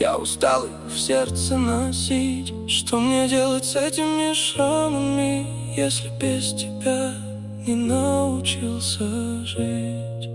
Я устал их в сердце носить. Что мне делать с этими шрамами, если без тебя не научился жить?